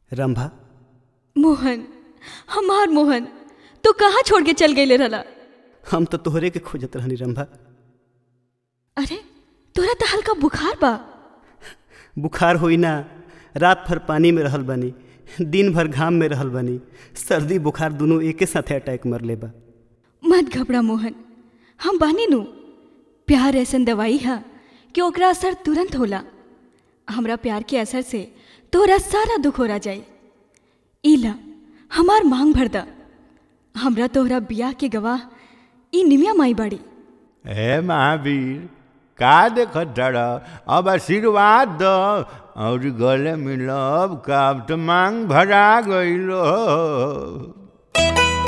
रंभा। मोहन, हमार मोहन, तू कहाँ छोड़ के चल गईले रहला? हम तो तोहरे के खोजत रहनी रंभा। अरे तोरा तो हल्का बुखार बा। बुखार होई ना, रात भर पानी में रहल बनी, दिन भर घाम में रहल बनी, सर्दी बुखार दोनों एके साथे अटैक मर ले बा। मत घबरा मोहन, हम बानी नु। प्यार ऐसन दवाई है कि ओकरा असर तुरंत होला। हमरा प्यार के असर से तोरा सारा दुख हो जाई। इला हमार मांग भर दा। हमरा तोहरा बियाह के गवाह ई निमिया माई बाड़ी। हे महावीर, का देखत डरा? अब आशीर्वाद दो और गले मिलब का, अब तो मांग भरा गईल हो।